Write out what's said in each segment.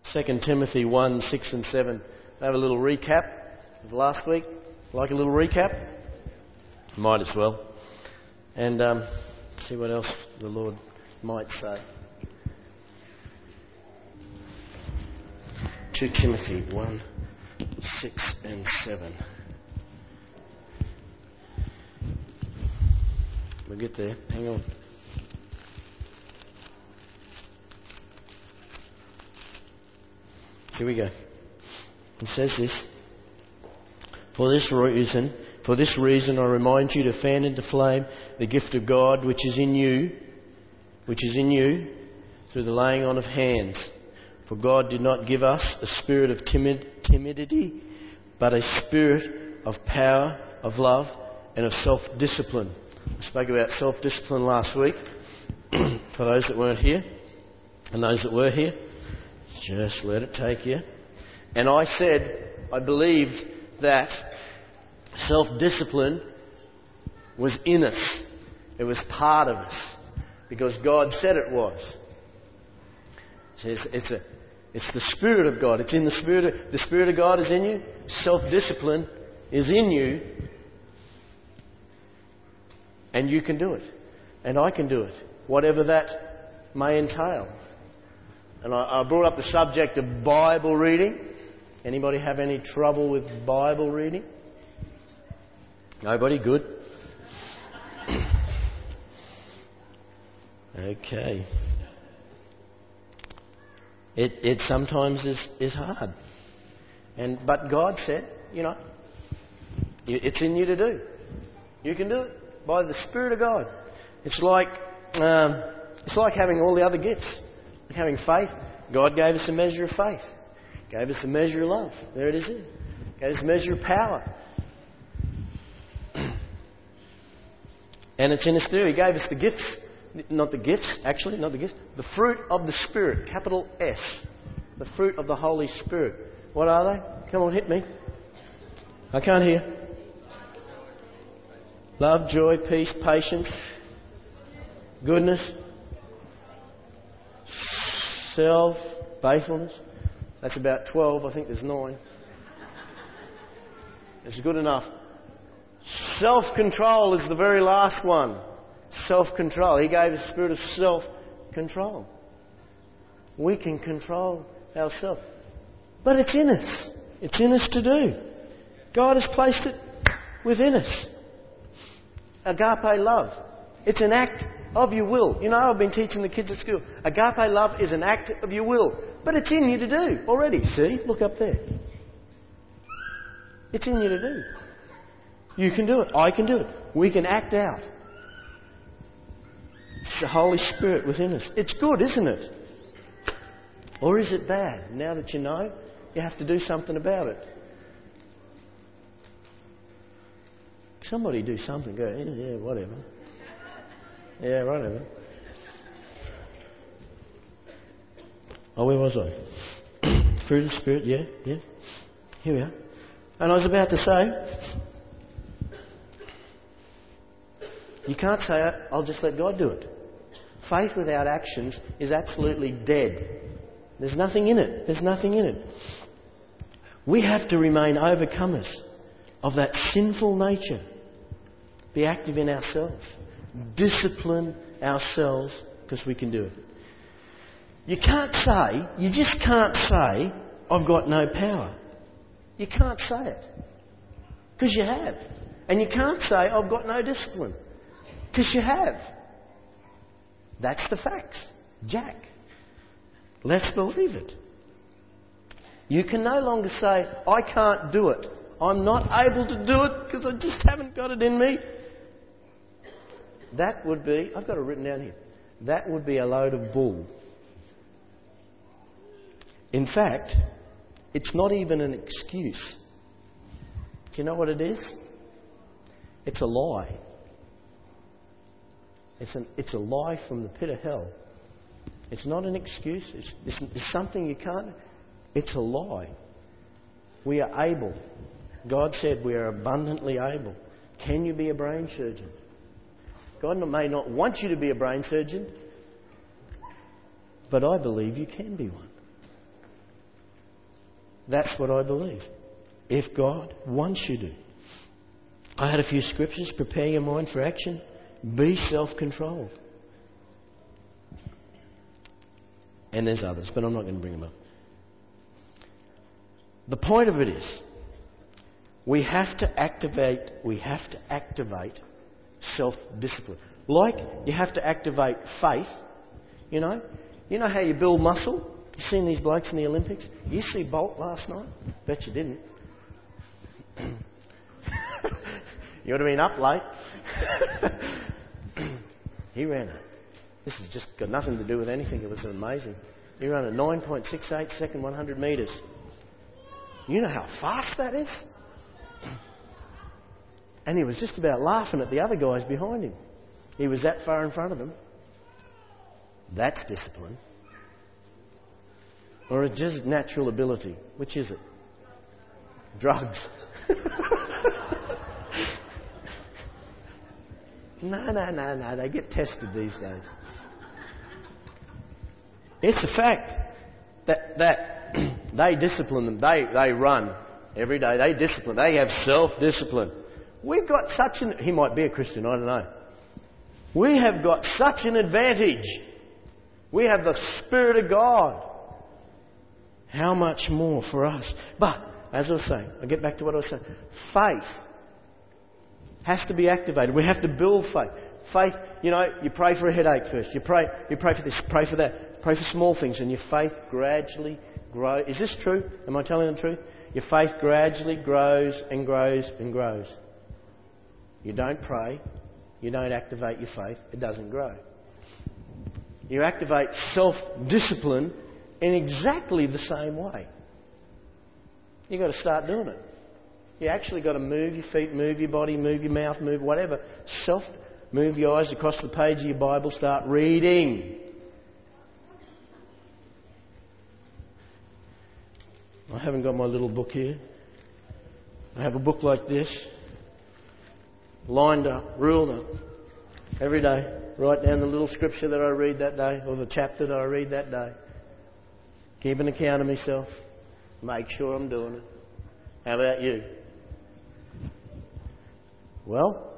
2 Timothy 1, 6 and 7. Have a little recap of last week. Like a little recap? Might as well. And see what else the Lord might say. 2 Timothy 1, 6 and 7. We'll get there. Hang on. Here we go. It says this. For this reason I remind you to fan into flame the gift of God which is in you through the laying on of hands. For God did not give us a spirit of timidity, but a spirit of power, of love, and of self-discipline. I spoke about self-discipline last week. For those that weren't here, and those that were here, just let it take you. And I said, I believed that self-discipline was in us. It was part of us. Because God said it was. It's the Spirit of God. It's in the Spirit. The Spirit of God is in you. Self-discipline is in you. And you can do it. And I can do it. Whatever that may entail. And I brought up the subject of Bible reading. Anybody have any trouble with Bible reading? Nobody? Good. Okay. It sometimes is hard. But God said, it's in you to do. You can do it by the Spirit of God. It's like having all the other gifts. Like having faith. God gave us a measure of faith. Gave us a measure of love. There it is. Gave us a measure of power. And it's in us too. He gave us the gifts. Not the gifts. The fruit of the Spirit. Capital S. The fruit of the Holy Spirit. What are they? Come on, hit me. I can't hear. Love, joy, peace, patience, goodness, self, faithfulness. That's about 12. I think there's 9. It's good enough. Self-control is the very last one. Self-control. He gave us a spirit of self-control. We can control ourselves. But it's in us. It's in us to do. God has placed it within us. Agape love. It's an act of your will. I've been teaching the kids at school. Agape love is an act of your will. But it's in you to do already. See? Look up there. It's in you to do. You can do it. I can do it. We can act out. It's the Holy Spirit within us. It's good, isn't it? Or is it bad? Now that you know, you have to do something about it. Somebody do something. Go, yeah, whatever. Yeah, whatever. Oh, where was I? Fruit of the Spirit, yeah. Here we are. And I was about to say, you can't say, I'll just let God do it. Faith without actions is absolutely dead. There's nothing in it. We have to remain overcomers of that sinful nature. Be active in ourselves. Discipline ourselves because we can do it. You just can't say, I've got no power. You can't say it. Because you have. And you can't say, I've got no discipline. Because you have. That's the facts. Jack. Let's believe it. You can no longer say, I can't do it. I'm not able to do it because I just haven't got it in me. That would be, I've got it written down here, that would be a load of bull. In fact, it's not even an excuse. Do you know what it is? It's a lie. It's a lie from the pit of hell. It's not an excuse. It's something you can't. It's a lie. We are able. God said we are abundantly able. Can you be a brain surgeon? God may not want you to be a brain surgeon, but I believe you can be one. That's what I believe. If God wants you to. I had a few scriptures. Prepare your mind for action. Be self-controlled. And there's others, but I'm not going to bring them up. The point of it is, we have to activate self-discipline. Like you have to activate faith, you know. You know how you build muscle? You seen these blokes in the Olympics? You see Bolt last night? Bet you didn't. You would have been up late. He ran it. This has just got nothing to do with anything. It was amazing. He ran a 9.68 second 100 metres. You know how fast that is? And he was just about laughing at the other guys behind him. He was that far in front of them. That's discipline. Or it's just natural ability. Which is it? Drugs. No. They get tested these days. It's a fact that they discipline them. They run every day. They discipline. They have self-discipline. We've got such an... He might be a Christian, I don't know. We have got such an advantage. We have the Spirit of God. How much more for us? But, as I was saying, I get back to what I was saying. Faith has to be activated. We have to build faith. Faith, you know, you pray for a headache first. You pray for this, pray for that. Pray for small things and your faith gradually grows. Is this true? Am I telling the truth? Your faith gradually grows and grows and grows. You don't pray. You don't activate your faith. It doesn't grow. You activate self-discipline in exactly the same way. You've got to start doing it. You actually got to move your feet, move your body, move your mouth, move whatever. Move your eyes across the page of your Bible, start reading. I haven't got my little book here. I have a book like this, lined up, ruled up, every day. Write down the little scripture that I read that day, or the chapter that I read that day. Keep an account of myself. Make sure I'm doing it. How about you? Well,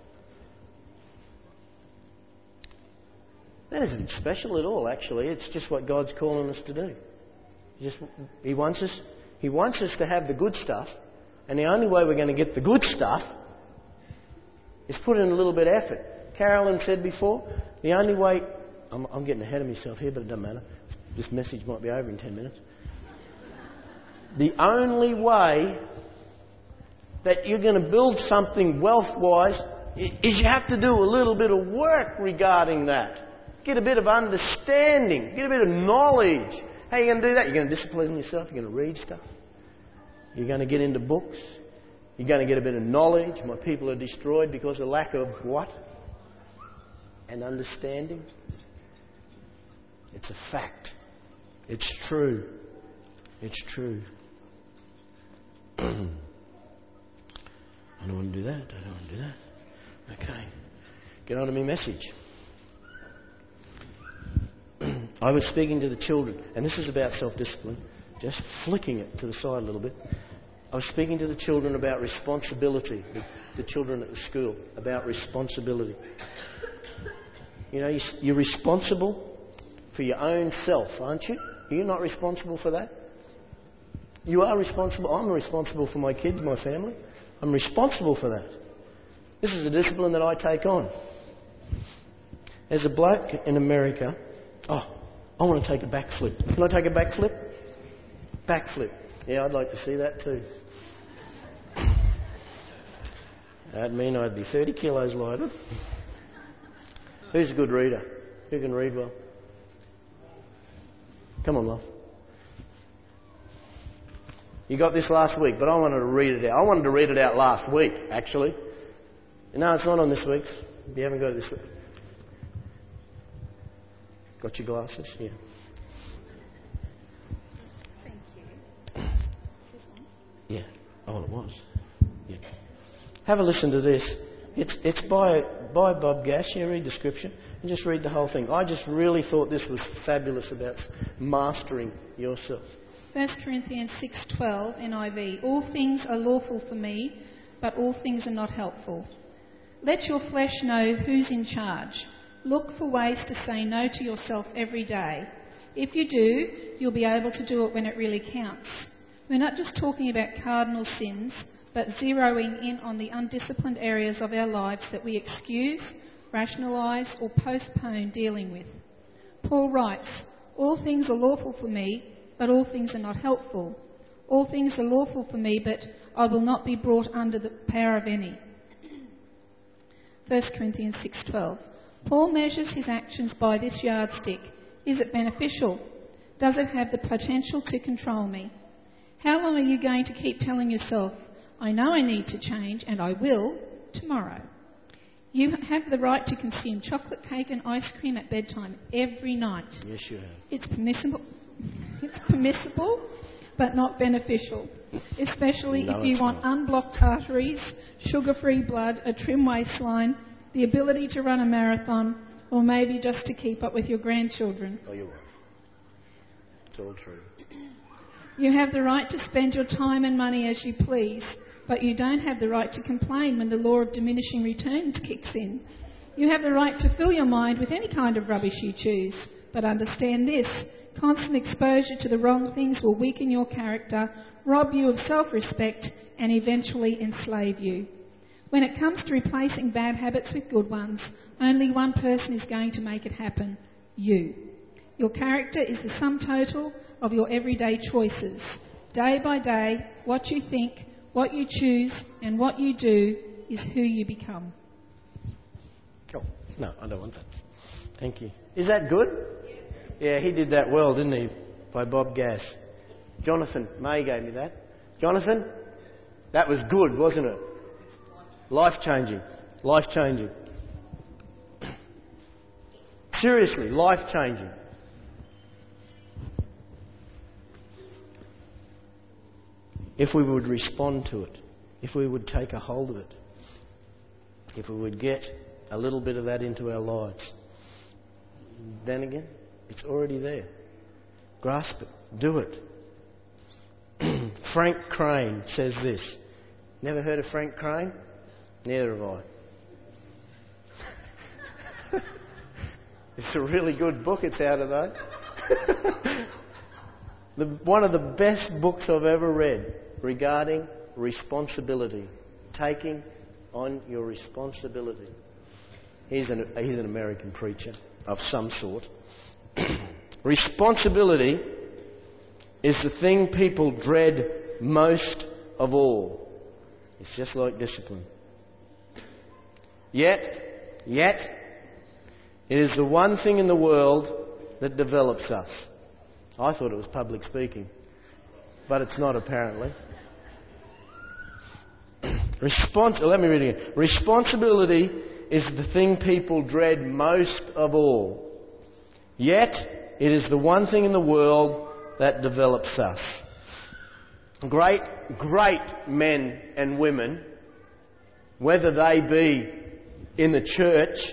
that isn't special at all, actually. It's just what God's calling us to do. He wants us to have the good stuff, and the only way we're going to get the good stuff is put in a little bit of effort. Carolyn said before, the only way... I'm getting ahead of myself here, but it doesn't matter. This message might be over in 10 minutes. The only way that you're going to build something wealth-wise is you have to do a little bit of work regarding that. Get a bit of understanding. Get a bit of knowledge. How are you going to do that? You're going to discipline yourself. You're going to read stuff. You're going to get into books. You're going to get a bit of knowledge. My people are destroyed because of lack of what? An understanding. It's a fact. It's true. It's true. I don't want to do that. Okay. Get on to my message. I was speaking to the children, and this is about self-discipline, just flicking it to the side a little bit. I was speaking to the children about responsibility, the children at the school, about responsibility. You know, you're responsible for your own self, aren't you? Are you not responsible for that? You are responsible. I'm responsible for my kids, my family. I'm responsible for that. This is a discipline that I take on. There's a bloke in America. Oh, I want to take a backflip. Can I take a backflip? Backflip. Yeah, I'd like to see that too. That'd mean I'd be 30 kilos lighter. Who's a good reader? Who can read well? Come on, love. You got this last week, but I wanted to read it out. I wanted to read it out last week, actually. No, it's not on this week's. You haven't got it this week. Got your glasses? Yeah. Thank you. Yeah. Oh, it was. Yeah. Have a listen to this. It's by Bob Gash. Yeah, read the scripture and just read the whole thing. I just really thought this was fabulous about mastering yourself. 1 Corinthians 6:12 NIV. All things are lawful for me, but all things are not helpful. Let your flesh know who's in charge. Look for ways to say no to yourself every day. If you do, you'll be able to do it when it really counts. We're not just talking about cardinal sins, but zeroing in on the undisciplined areas of our lives that we excuse, rationalise or postpone dealing with. Paul writes, all things are lawful for me, but all things are not helpful. All things are lawful for me, but I will not be brought under the power of any. 1 Corinthians 6:12. Paul measures his actions by this yardstick. Is it beneficial? Does it have the potential to control me? How long are you going to keep telling yourself, I know I need to change and I will tomorrow? You have the right to consume chocolate cake and ice cream at bedtime every night. Yes, you have. It's permissible, but not beneficial, especially if you want unblocked arteries, sugar-free blood, a trim waistline, the ability to run a marathon, or maybe just to keep up with your grandchildren. Oh, you're right. It's all true. You have the right to spend your time and money as you please, but you don't have the right to complain when the law of diminishing returns kicks in. You have the right to fill your mind with any kind of rubbish you choose, but understand this, constant exposure to the wrong things will weaken your character, rob you of self-respect, and eventually enslave you. When it comes to replacing bad habits with good ones, only one person is going to make it happen, you. Your character is the sum total of your everyday choices. Day by day, what you think, what you choose, and what you do is who you become. Oh, no, I don't want that. Thank you. Is that good? Yeah, he did that well, didn't he? By Bob Gass. Jonathan May gave me that. Jonathan, that was good, wasn't it? Life-changing. Life-changing. Seriously, life-changing. If we would respond to it, if we would take a hold of it, if we would get a little bit of that into our lives, then again, it's already there. Grasp it. Do it. Frank Crane says this. Never heard of Frank Crane? Neither have I. It's a really good book. It's out of that. One of the best books I've ever read regarding responsibility. Taking on your responsibility. He's an American preacher of some sort. Responsibility is the thing people dread most of all. It's just like discipline. Yet, it is the one thing in the world that develops us. I thought it was public speaking, but it's not apparently. Let me read it again. Responsibility is the thing people dread most of all. Yet, it is the one thing in the world that develops us. Great men and women, whether they be in the church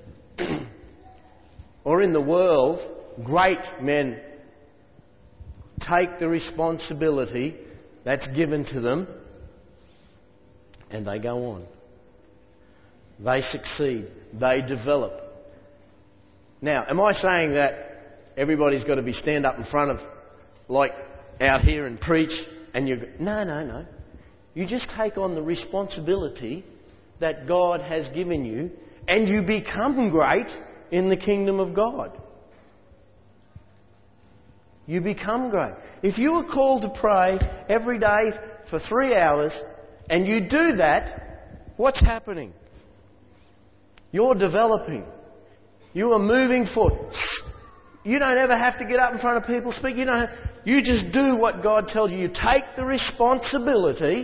or in the world, great men take the responsibility that's given to them and they go on. They succeed. They develop. Now, am I saying that everybody's got to be stand up in front of, like, out here and preach and you go, no. You just take on the responsibility that God has given you and you become great in the kingdom of God. You become great. If you are called to pray every day for 3 hours and you do that, what's happening? You're developing. You are moving forward. You don't ever have to get up in front of people, speak. You just do what God tells you. You take the responsibility.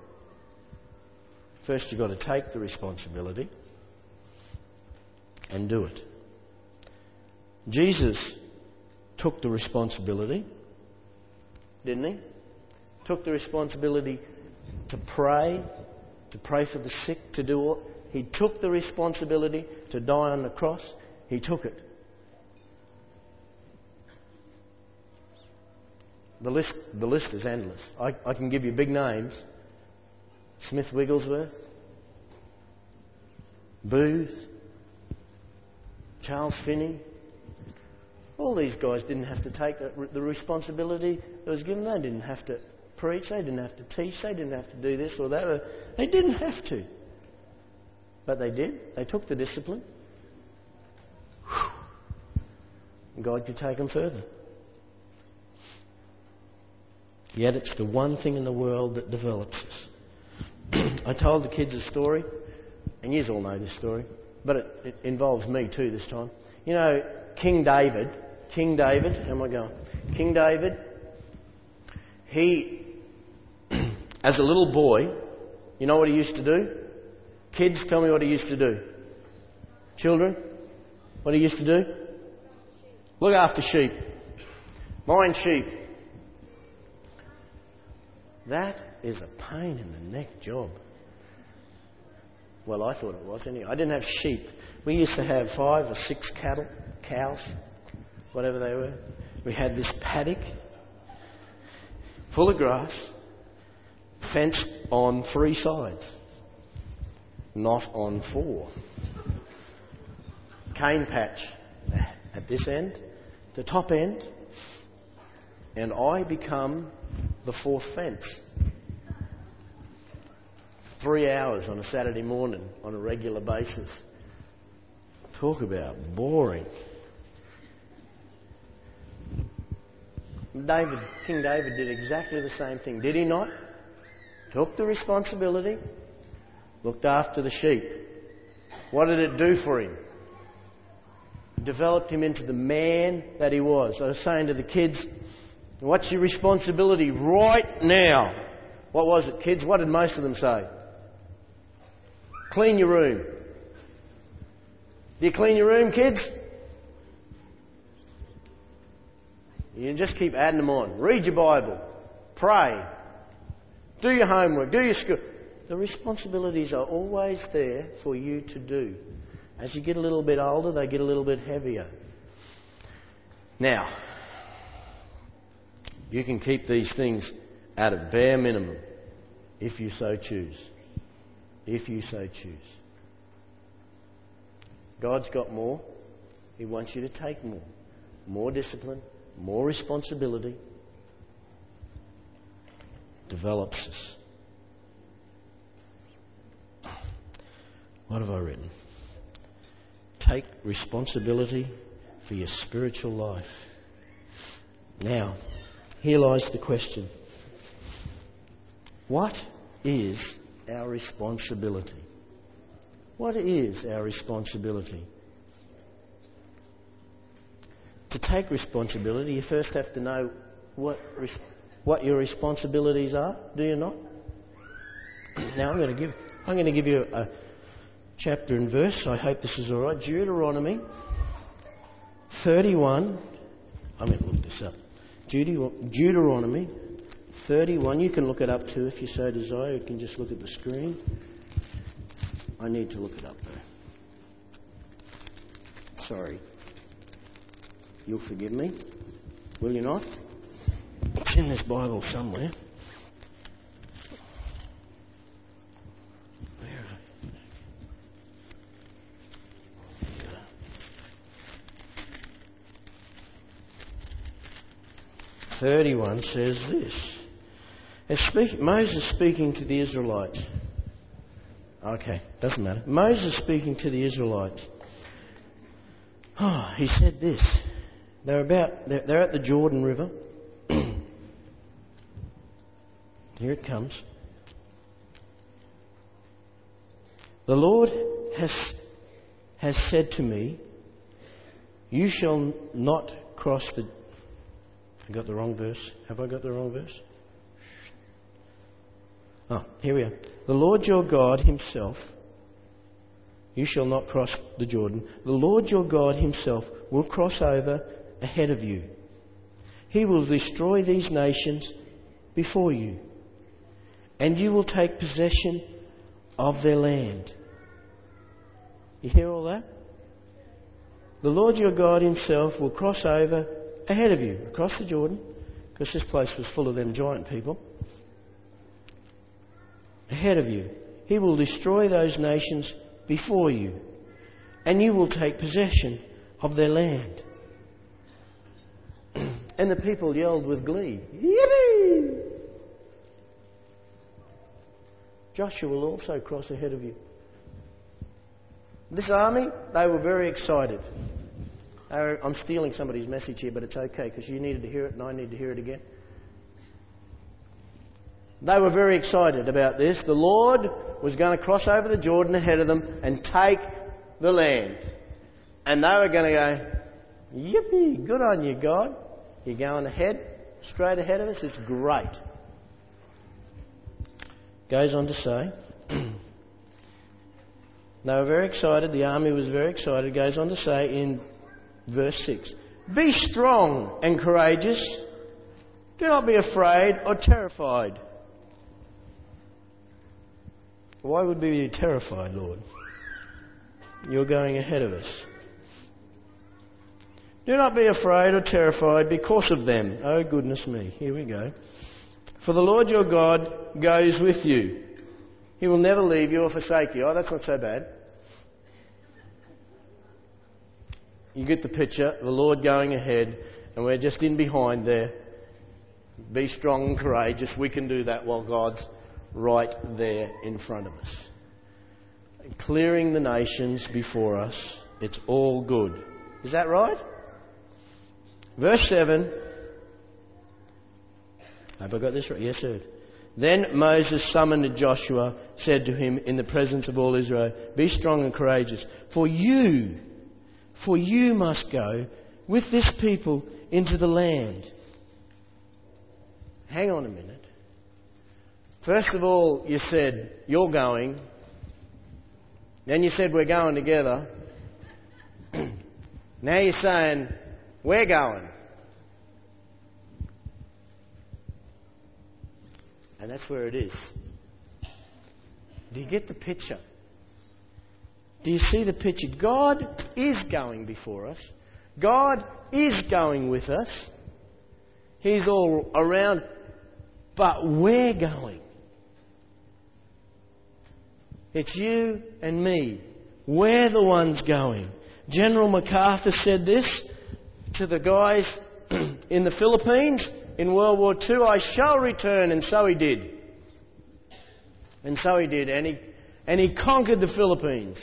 First you've got to take the responsibility and do it. Jesus took the responsibility, didn't he? Took the responsibility to pray for the sick, to do all. He took the responsibility to die on the cross. He took it. the list is endless. I can give you big names. Smith Wigglesworth, Booth, Charles Finney. All these guys didn't have to take the responsibility that was given. They didn't have to preach. They didn't have to teach. They didn't have to do this or that. They didn't have to. But they did. They took the discipline. And God could take them further. Yet it's the one thing in the world that develops us. I told the kids a story, and you all know this story, but it involves me too this time. You know, King David, how am I going? King David, he, as a little boy, you know what he used to do? Kids, tell me what he used to do. Children, what he used to do? Look after sheep. Mind sheep. That is a pain in the neck job. Well, I thought it was anyway. I didn't have sheep. We used to have 5 or 6 cows, whatever they were. We had this paddock full of grass, fenced on 3 sides, not on 4. Cane patch at this end, the top end, and I become the 4th fence. 3 hours on a Saturday morning on a regular basis. Talk about boring. King David did exactly the same thing, did he not? Took the responsibility, looked after the sheep. What did it do for him? It developed him into the man that he was. I was saying to the kids, what's your responsibility right now? What was it, kids? What did most of them say? Clean your room. Do you clean your room, kids? You just keep adding them on. Read your Bible. Pray. Do your homework. Do your school. The responsibilities are always there for you to do. As you get a little bit older, they get a little bit heavier. Now, you can keep these things at a bare minimum if you so choose. If you so choose. God's got more. He wants you to take more. More discipline, more responsibility. Develops us. What have I written? Take responsibility for your spiritual life. Now, here lies the question. What is our responsibility? What is our responsibility? To take responsibility, you first have to know what your responsibilities are, do you not? Now I'm going to give you a chapter and verse. I hope this is all right. Deuteronomy 31. I'm going to look this up. Deuteronomy 31. You can look it up too if you so desire. You can just look at the screen. I need to look it up though. Sorry. You'll forgive me, will you not? It's in this Bible somewhere. Where is it? 31 says this. Moses speaking to the Israelites. Okay, doesn't matter. Moses speaking to the Israelites. Oh, he said this. They're at the Jordan River. Here it comes. The Lord has said to me, you shall not cross the... I got the wrong verse. Have I got the wrong verse? Oh, here we are. The Lord your God himself, you shall not cross the Jordan. The Lord your God himself will cross over ahead of you. He will destroy these nations before you, and you will take possession of their land. You hear all that? The Lord your God himself will cross over ahead of you, across the Jordan, because this place was full of them giant people. Ahead of you. He will destroy those nations before you, and you will take possession of their land. And the people yelled with glee, Yippee! Joshua will also cross ahead of you. This army, they were very excited. I'm stealing somebody's message here, but it's okay because you needed to hear it and I need to hear it again. They were very excited about this. The Lord was going to cross over the Jordan ahead of them and take the land. And they were going to go, yippee, good on you, God. You're going ahead, straight ahead of us. It's great. Goes on to say, they were very excited. The army was very excited. Goes on to say in verse 6, be strong and courageous. Do not be afraid or terrified. Why would we be terrified, Lord? You're going ahead of us. Do not be afraid or terrified because of them. Oh, goodness me. Here we go. For the Lord your God goes with you. He will never leave you or forsake you. Oh, that's not so bad. You get the picture. The Lord going ahead and we're just in behind there. Be strong and courageous. We can do that while God's right there in front of us. Clearing the nations before us. It's all good. Is that right? Verse 7. Have I got this right? Yes, sir. Then Moses summoned Joshua, said to him in the presence of all Israel, be strong and courageous, for you must go with this people into the land. Hang on a minute. First of all, you said, you're going. Then you said, we're going together. Now you're saying, we're going. And that's where it is. Do you get the picture? Do you see the picture? God is going before us. God is going with us. He's all around. But we're going. It's you and me. We're the ones going. General MacArthur said this to the guys in the Philippines in World War II, I shall return, and so he did. And so he did, and he conquered the Philippines.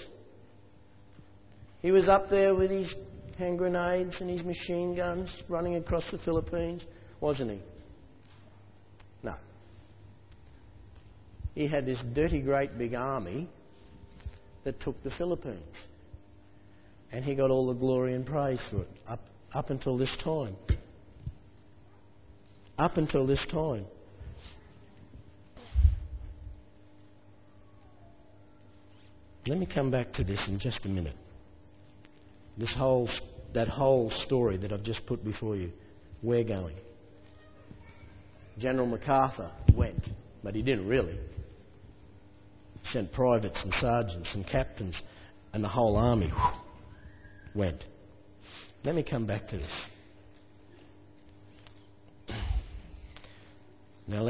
He was up there with his hand grenades and his machine guns running across the Philippines, wasn't he? No. He had this dirty, great big army that took the Philippines. And he got all the glory and praise for it up until this time. Up until this time. Let me come back to this in just a minute. That whole story that I've just put before you. We're going. General MacArthur went, but he didn't really. He sent privates and sergeants and captains, and the whole army went. Let me come back to this. Now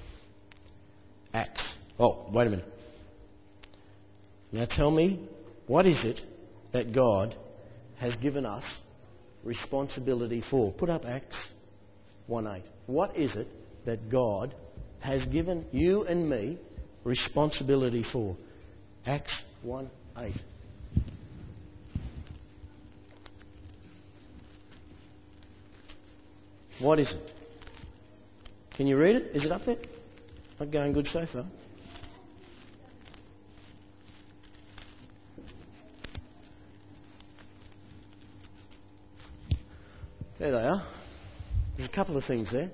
Acts. Oh, wait a minute. Now tell me, what is it that God has given us responsibility for? Put up Acts 1:8. What is it that God has given you and me responsibility for? Acts 1:8. What is it? Can you read it? Is it up there? Not going good so far. There they are. There's a couple of things there.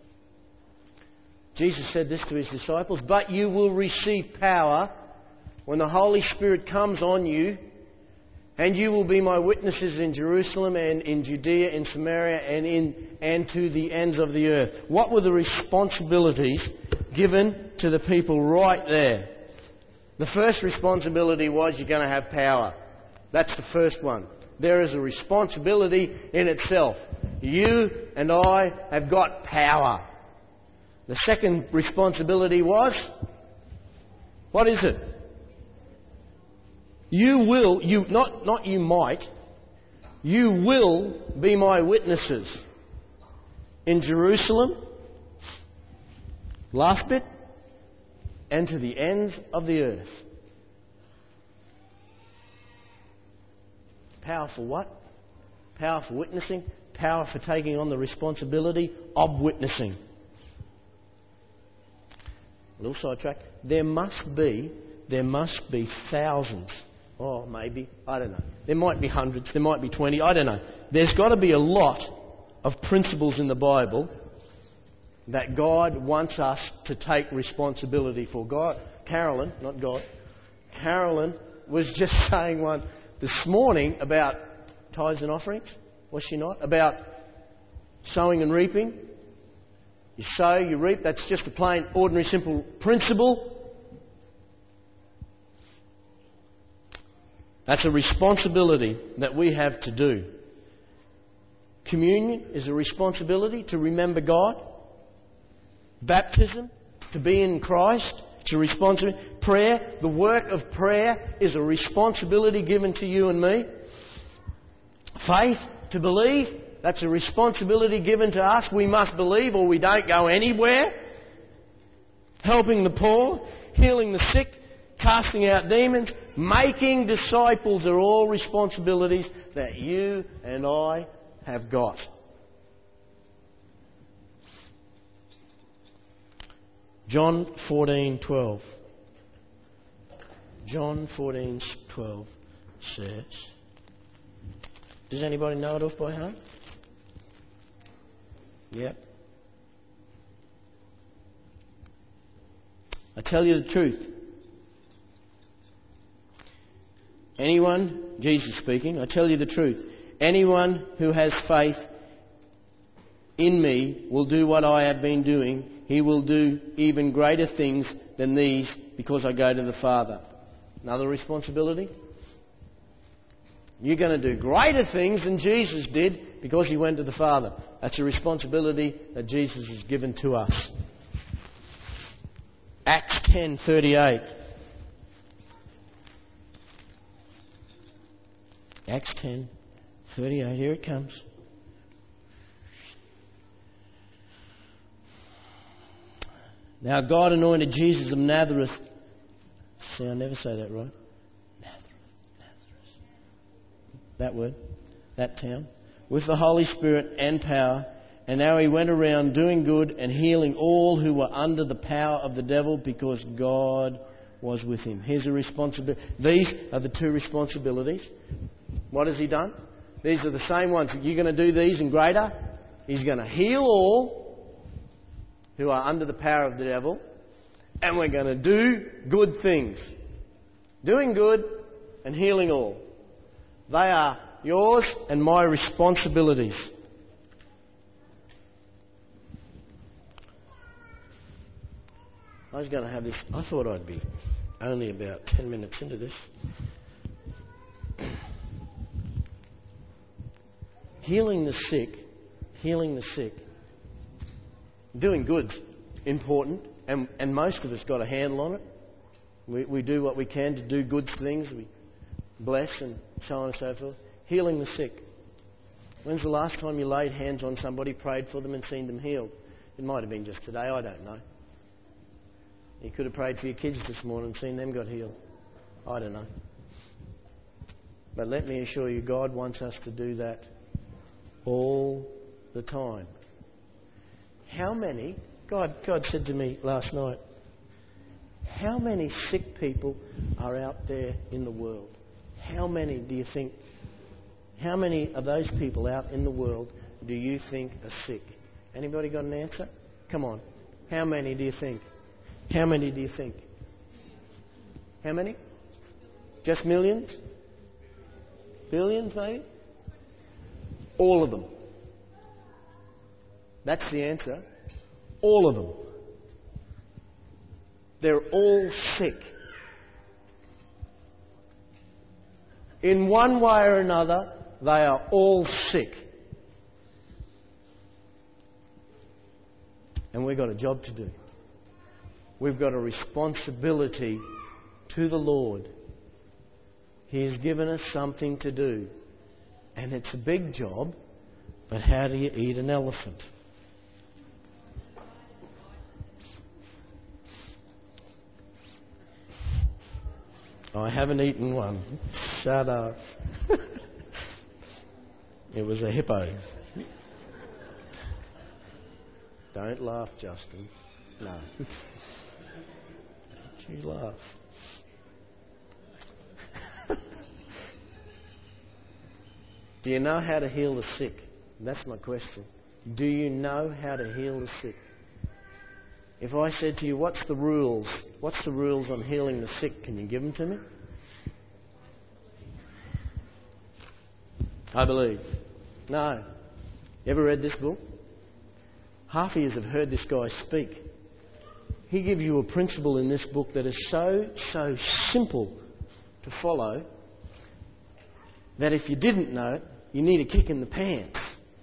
Jesus said this to his disciples, but you will receive power when the Holy Spirit comes on you, and you will be my witnesses in Jerusalem and in Judea, in Samaria, and to the ends of the earth. What were the responsibilities given to the people right there? The first responsibility was you're going to have power. That's the first one. There is a responsibility in itself. You and I have got power. The second responsibility was, what is it? You will, not you might, you will be my witnesses in Jerusalem, last bit, and to the ends of the earth. Power for what? Power for witnessing, power for taking on the responsibility of witnessing. A little sidetrack. There must be thousands. Oh, maybe. I don't know. There might be hundreds. There might be 20. I don't know. There's got to be a lot of principles in the Bible that God wants us to take responsibility for. Carolyn was just saying one this morning about tithes and offerings. Was she not? About sowing and reaping. You sow, you reap. That's just a plain, ordinary, simple principle. That's a responsibility that we have to do. Communion is a responsibility to remember God. Baptism, to be in Christ, it's a responsibility. Prayer, the work of prayer is a responsibility given to you and me. Faith, to believe, that's a responsibility given to us. We must believe or we don't go anywhere. Helping the poor, healing the sick, casting out demons, making disciples are all responsibilities that you and I have got. John 14:12. John 14:12 says... Does anybody know it off by heart? Yep. I tell you the truth. Anyone, Jesus speaking, I tell you the truth. Anyone who has faith in me will do what I have been doing. He will do even greater things than these because I go to the Father. Another responsibility. You're going to do greater things than Jesus did because he went to the Father. That's a responsibility that Jesus has given to us. Acts 10:38. Acts 10:38. Here it comes. Now God anointed Jesus of Nazareth. See, I never say that right. That word, that town, with the Holy Spirit and power. And now he went around doing good and healing all who were under the power of the devil because God was with him. Here's a responsibility. These are the two responsibilities. What has he done? These are the same ones. You're going to do these and greater. He's going to heal all who are under the power of the devil. And we're going to do good things. Doing good and healing all. They are yours and my responsibilities. I was going to have this. I thought I'd be only about 10 minutes into this. Healing the sick. Doing good's important, and most of us got a handle on it. We do what we can to do good things. We bless and so on and so forth. Healing the sick. When's the last time you laid hands on somebody, prayed for them and seen them healed? It might have been just today, I don't know. You could have prayed for your kids this morning and seen them got healed. I don't know. But let me assure you, God wants us to do that all the time. How many, God said to me last night, how many sick people are out there in the world? How many do you think, how many of those people out in the world do you think are sick? Anybody got an answer? Come on. How many do you think? How many do you think? How many? Just millions? Billions maybe? All of them. That's the answer. All of them. They're all sick. In one way or another, they are all sick. And we've got a job to do. We've got a responsibility to the Lord. He has given us something to do. And it's a big job, but how do you eat an elephant? I haven't eaten one. Shut up. It was a hippo. Don't laugh, Justin. No. Don't you laugh. Do you know how to heal the sick? That's my question. Do you know how to heal the sick? If I said to you, what's the rules? What's the rules on healing the sick? Can you give them to me? I believe. No. You ever read this book? Half of you have heard this guy speak. He gives you a principle in this book that is so simple to follow that if you didn't know it, you need a kick in the pants.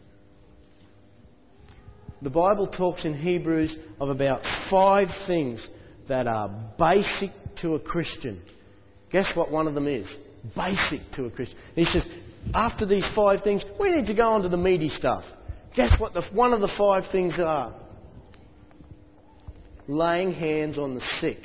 The Bible talks in Hebrews of about 5 things that are basic to a Christian. Guess what one of them is? Basic to a Christian. And he says, after these 5 things, we need to go on to the meaty stuff. Guess what one of the 5 things are? Laying hands on the sick.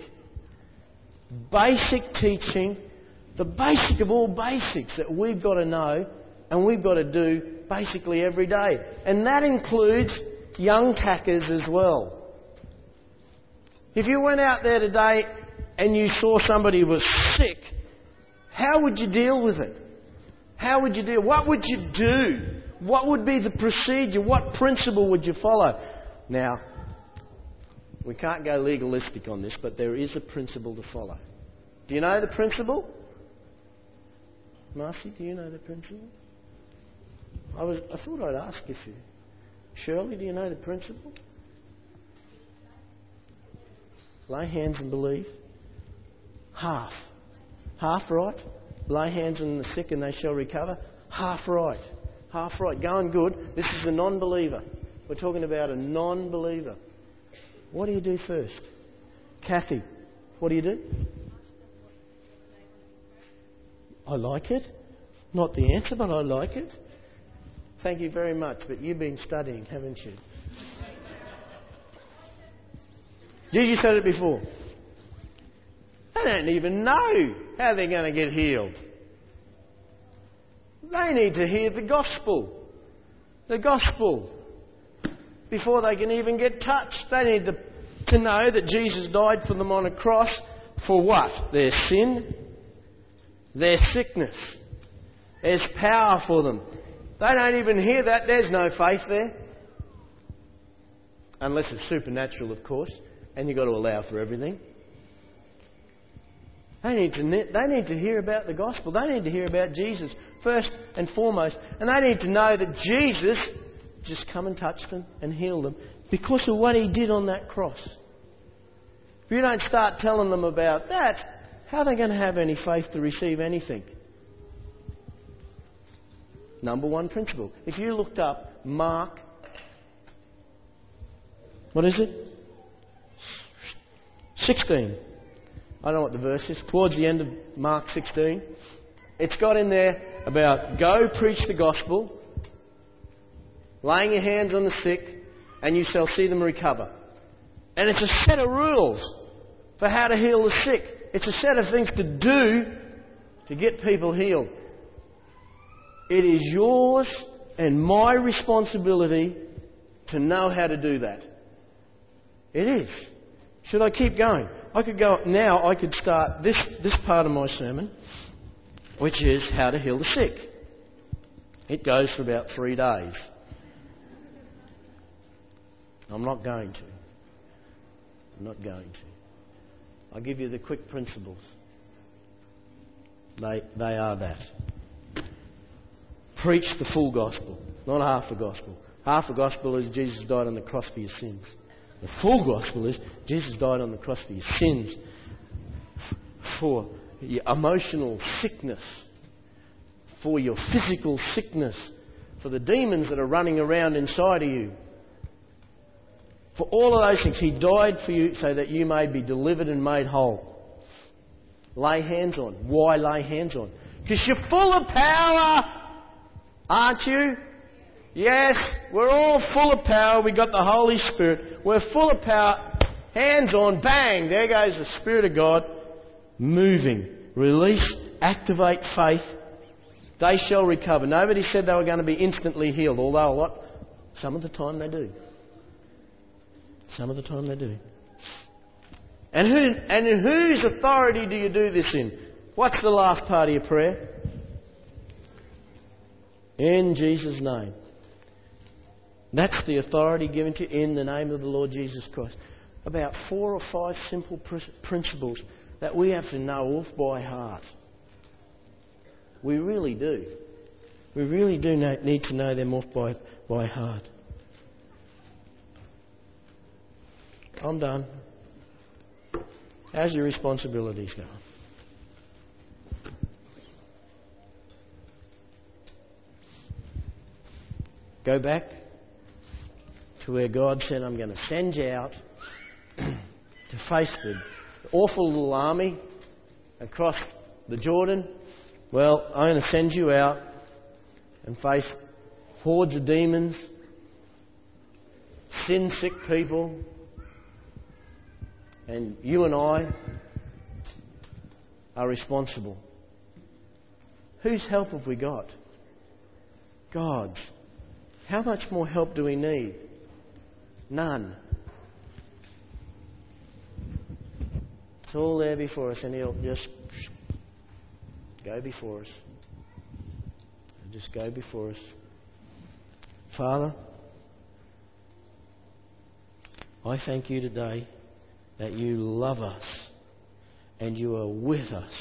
Basic teaching, the basic of all basics that we've got to know and we've got to do basically every day. And that includes young tackers as well. If you went out there today and you saw somebody who was sick, how would you deal with it? How would you deal? What would you do? What would be the procedure? What principle would you follow? Now, we can't go legalistic on this, but there is a principle to follow. Do you know the principle? Marcy, do you know the principle? I thought I'd ask if you... Shirley, do you know the principle? Lay hands and believe. Half. Half right. Lay hands on the sick and they shall recover. Half right. Half right. Going good. This is a non-believer. We're talking about a non-believer. What do you do first? Kathy, what do you do? I like it. Not the answer, but I like it. Thank you very much, but you've been studying, haven't you? Did you said it before? They don't even know how they're going to get healed. They need to hear the gospel. The gospel. Before they can even get touched. They need to know that Jesus died for them on a cross. For what? Their sin. Their sickness. There's power for them. They don't even hear that. There's no faith there. Unless it's supernatural, of course. And you've got to allow for everything. They need to hear about the gospel. They need to hear about Jesus first and foremost. And they need to know that Jesus just come and touched them and healed them because of what He did on that cross. If you don't start telling them about that, how are they going to have any faith to receive anything? Number 1 principle. If you looked up Mark, what is it? 16. I don't know what the verse is. Towards the end of Mark 16. It's got in there about go preach the gospel, laying your hands on the sick, and you shall see them recover. And it's a set of rules for how to heal the sick. It's a set of things to do to get people healed. It is yours and my responsibility to know how to do that. It is. Should I keep going? I could start this part of my sermon, which is how to heal the sick. It goes for about 3 days. I'm not going to. I'll give you the quick principles. They are that. Preach the full gospel, not half the gospel. Half the gospel is Jesus died on the cross for your sins. The full gospel is Jesus died on the cross for your sins, for your emotional sickness, for your physical sickness, for the demons that are running around inside of you, For all of those things. He died for you so that you may be delivered and made whole. Lay hands on. Why lay hands on? Because you're full of power, aren't you? Yes, we're all full of power. We've got the Holy Spirit. We're full of power. Hands on, bang, there goes the Spirit of God moving. Release, activate faith. They shall recover. Nobody said they were going to be instantly healed, although some of the time they do. Some of the time they do. And in whose authority do you do this in? What's the last part of your prayer? In Jesus' name. That's the authority given to you in the name of the Lord Jesus Christ. About 4 or 5 simple principles that we have to know off by heart. We really do. We really do need to know them off by heart. I'm done. How's your responsibilities going? Go back to where God said, I'm going to send you out to face the awful little army across the Jordan. Well, I'm going to send you out and face hordes of demons, sin-sick people, and you and I are responsible. Whose help have we got? God's. How much more help do we need? None. It's all there before us, and He'll just go before us. Just go before us. Father, I thank you today that you love us and you are with us.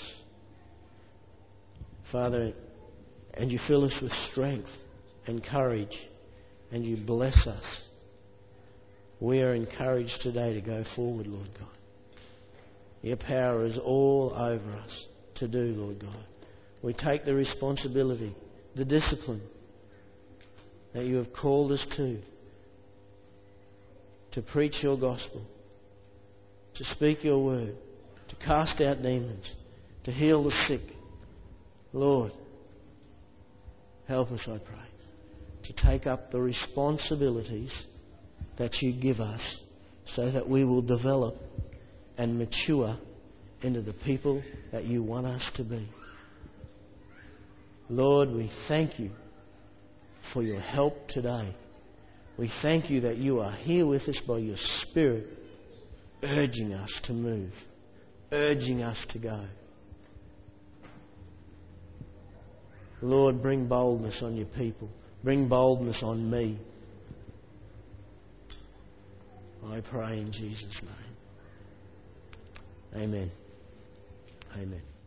Father, and you fill us with strength and courage and you bless us. We are encouraged today to go forward, Lord God. Your power is all over us to do, Lord God. We take the responsibility, the discipline that you have called us to preach your gospel, to speak your word, to cast out demons, to heal the sick. Lord, help us, I pray, to take up the responsibilities that you give us so that we will develop and mature into the people that you want us to be. Lord, we thank you for your help today. We thank you that you are here with us by your Spirit, urging us to move, urging us to go. Lord, bring boldness on your people. Bring boldness on me. I pray in Jesus' name. Amen. Amen.